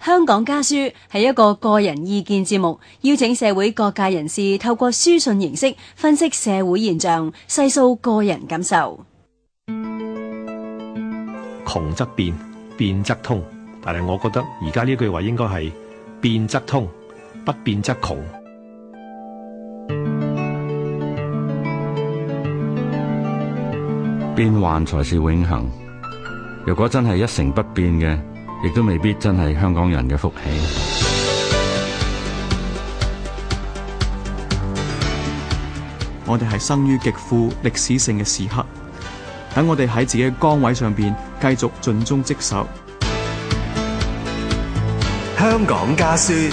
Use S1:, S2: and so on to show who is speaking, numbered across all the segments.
S1: 香港家書係一個個人意見節目，邀請社會各界人士透過書信形式分析社會現象，細數個人感受。
S2: 窮則變，變則通，但係我覺得而家呢句話應該係變則通，不變則窮。
S3: 變幻才是永恆。如果真係一成不變嘅，亦都未必真係香港人嘅福氣。
S4: 我哋係生於極富歷史性嘅時刻，等我哋喺自己嘅崗位上邊繼續盡忠職守。
S5: 香港家書。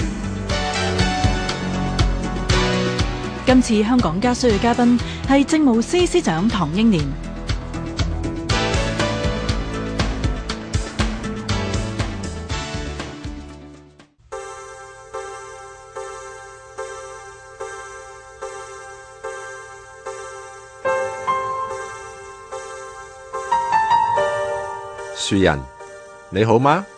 S6: 今次香港家書嘅嘉賓係政務司司長唐英年。
S7: 樹人，你好嗎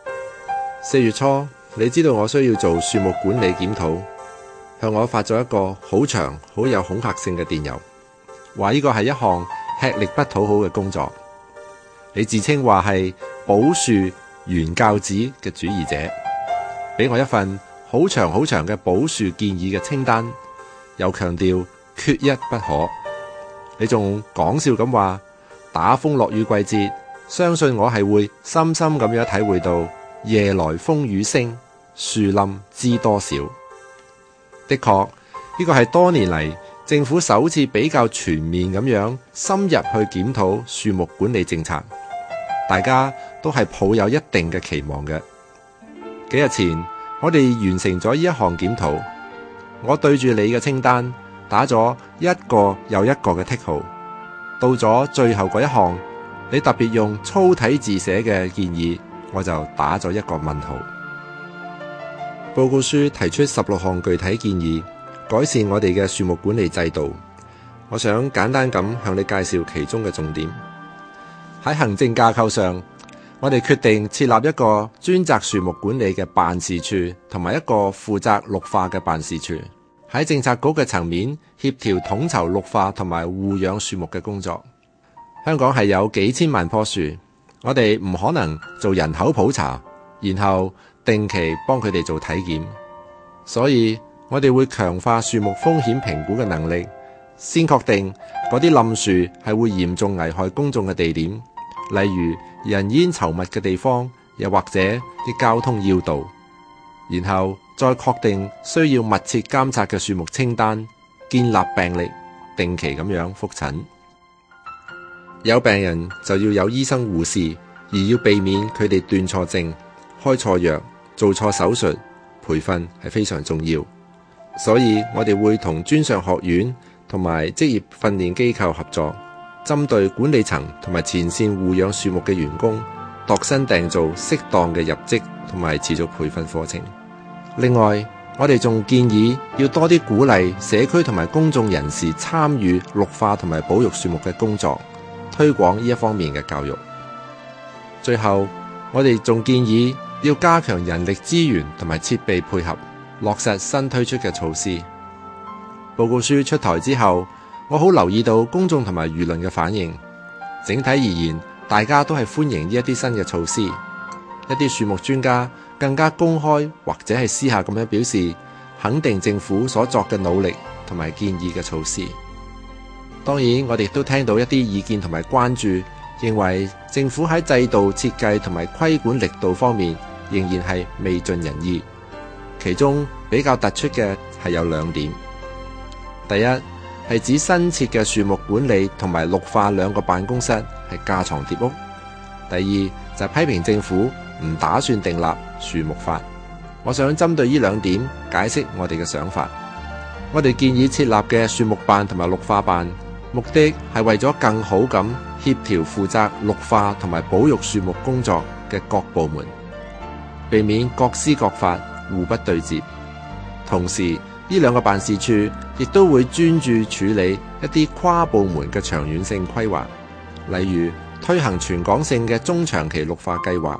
S7: ？4月初，你知道我需要做樹木管理檢討，向我發咗一個好長、好有恐嚇性嘅電郵，話呢個係一項吃力不討好嘅工作。你自稱話係保樹原教旨嘅主義者，俾我一份好長好長嘅保樹建議嘅清單，又強調缺一不可。你仲講笑咁話，打風落雨季節，相信我係會深深咁樣體會到夜來風雨聲，樹冧知多少。的確，呢個係多年嚟政府首次比較全面咁樣深入去檢討樹木管理政策，大家都係抱有一定嘅期望嘅。幾日前，我哋完成咗呢一項檢討，我對住你嘅清單打咗一個又一個嘅剔號，到咗最後嗰一項，你特別用粗體字寫嘅建議，我就打咗一個問號。報告書提出16項具體建議，改善我哋嘅樹木管理制度。我想簡單咁向你介紹其中嘅重點。喺行政架構上，我哋決定設立一個專責樹木管理嘅辦事處，同埋一個負責綠化嘅辦事處。喺政策局嘅層面，協調統籌綠化同埋護養樹木嘅工作。香港係有幾千萬棵樹，我哋唔可能做人口普查，然後定期幫佢哋做體檢，所以我哋會強化樹木風險評估嘅能力，先確定嗰啲冧樹係會嚴重危害公眾嘅地點，例如人煙稠密嘅地方，又或者啲交通要道，然後再確定需要密切監察嘅樹木清單，建立病歷，定期咁樣覆診。有病人就要有醫生護士，而要避免佢哋斷錯症、開錯藥、做錯手術，培訓係非常重要。所以我哋會同專上學院同埋職業訓練機構合作，針對管理層同埋前線護養樹木嘅員工，度身訂造適當嘅入職同埋持續培訓課程。另外，我哋仲建議要多啲鼓勵社區同埋公眾人士參與綠化同埋保育樹木嘅工作，推廣呢一方面嘅教育。最後，我哋仲建議要加強人力資源同埋設備配合，落實新推出嘅措施。報告書出台之後，我好留意到公眾同埋輿論嘅反應。整體而言，大家都係歡迎呢一啲新嘅措施。一啲樹木專家更加公開或者係私下咁樣表示，肯定政府所作嘅努力同埋建議嘅措施。當然，我哋亦都聽到一啲意見同埋關注，認為政府喺制度設計同埋規管力度方面仍然係未盡人意。其中比較突出嘅係有2點。第一係指新設嘅樹木管理同埋綠化2個辦公室係架床疊屋。第二就係批評政府唔打算訂立樹木法。我想針對呢2點解釋我哋嘅想法。我哋建議設立嘅樹木辦同埋綠化辦，目的係為咗更好咁協調負責綠化同埋保育樹木工作嘅各部門，避免各施各法，互不對接。同時，呢2個辦事處亦都會專注處理一啲跨部門嘅長遠性規劃，例如推行全港性嘅中長期綠化計劃，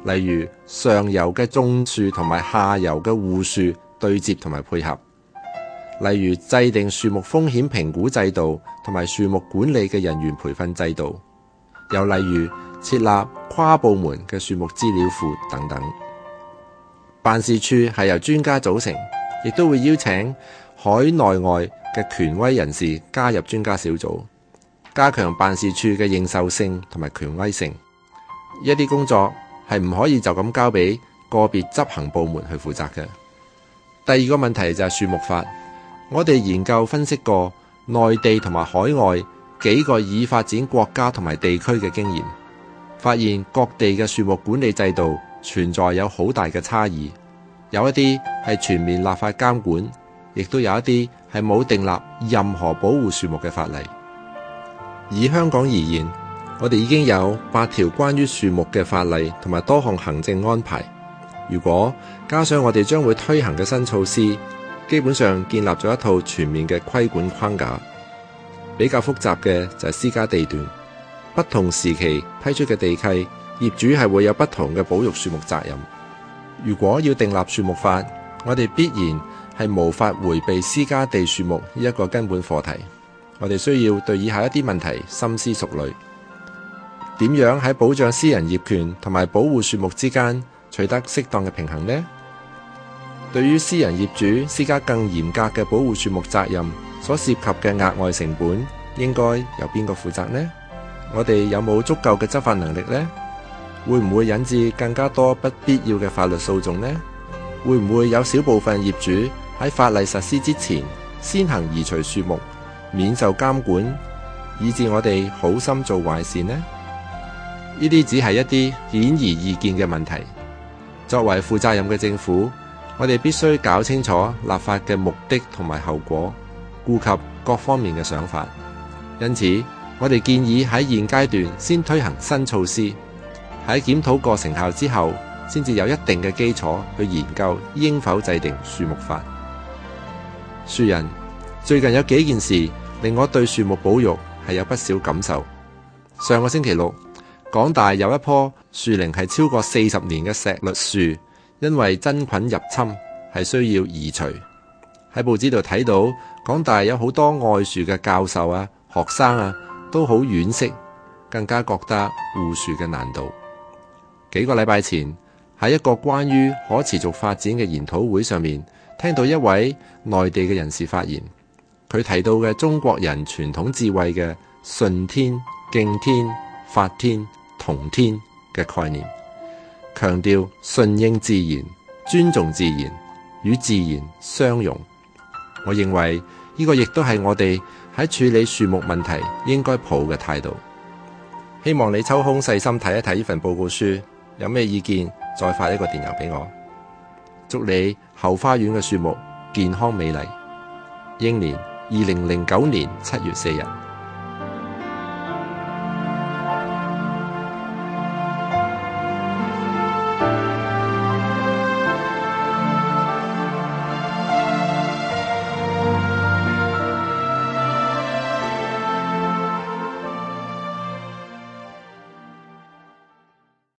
S7: 例如上游嘅種樹同埋下游嘅護樹對接同埋配合，例如制定樹木風險評估制度同埋樹木管理嘅人員培訓制度，又例如設立跨部門嘅樹木資料庫等等。辦事處係由專家組成，亦都會邀請海內外嘅權威人士加入專家小組，加強辦事處嘅認受性同埋權威性。一啲工作係唔可以就咁交俾個別執行部門去負責嘅。第二個問題就係樹木法，我哋研究分析過內地同埋海外幾個已發展國家同埋地區嘅經驗，發現各地嘅樹木管理制度存在有好大嘅差異，有一啲係全面立法監管，亦都有一啲係冇訂立任何保護樹木嘅法例。以香港而言，我哋已經有8條關於樹木嘅法例同埋多項行政安排。如果加上我哋將會推行嘅新措施，基本上建立咗一套全面嘅規管框架。比較複雜嘅就係私家地段，不同時期批出嘅地契，業主係會有不同嘅保育樹木責任。如果要訂立樹木法，我哋必然係無法迴避私家地樹木呢一個根本課題。我哋需要對以下一啲問題深思熟慮：點樣喺保障私人業權同埋保護樹木之間取得適當嘅平衡呢？對於私人業主施加更嚴格嘅保護樹木責任所涉及嘅額外成本，應該由邊個負責呢？我哋有冇足夠嘅執法能力呢？會唔會引致更加多不必要嘅法律訴訟呢？會唔會有少部分業主喺法例實施之前先行移除樹木，免受監管，以致我哋好心做壞事呢？呢啲只係一啲顯而易見嘅問題。作為負責任嘅政府，我哋必須搞清楚立法嘅目的同埋後果，顧及各方面嘅想法。因此，我哋建議喺現階段先推行新措施，喺檢討過成效之後，先至有一定嘅基礎去研究應否制定樹木法。樹人，最近有幾件事令我對樹木保育係有不少感受。上個星期六，港大有一棵樹齡係超過40年嘅石栗樹，因為真菌入侵係需要移除。喺報紙度睇到，港大有好多愛樹嘅教授啊、學生啊，都好惋惜，更加覺得護樹嘅難度。幾個禮拜前，喺一個關於可持續發展嘅研討會上面，聽到一位內地嘅人士發言，佢提到嘅中國人傳統智慧嘅順天、敬天、法天、同天嘅概念，強調順應自然、尊重自然、與自然相融。我認為呢個亦都係我哋喺處理樹木問題應該抱嘅態度。希望你抽空細心睇一睇呢份報告書，有咩意見再發一個電郵俾我。祝你後花園嘅樹木健康美麗。英年2009年7月4日。